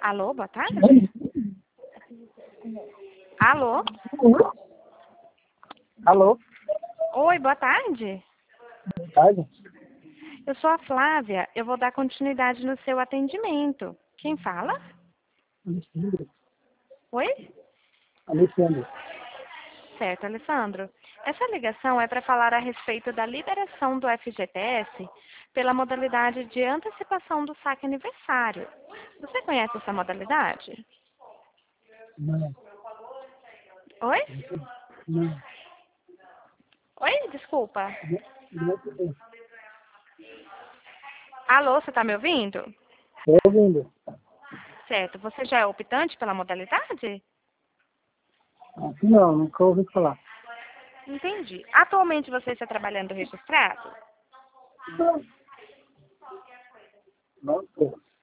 Alô, boa tarde? Alô? Alô, Oi, boa tarde. boa tarde. Eu sou a Flávia. Eu vou dar continuidade no seu atendimento. Quem fala? Alexandre. Oi? Alexandre. Certo, Alessandro. Essa ligação é para falar a respeito da liberação do FGTS pela modalidade de antecipação do saque aniversário. Você conhece essa modalidade? Não, Oi? não, Oi? Desculpa. não estou Alô, você está me ouvindo? ouvindo. Certo. Você já é optante pela modalidade? Aqui não, nunca ouvi falar. Entendi. Atualmente você está trabalhando registrado? Não, não estou.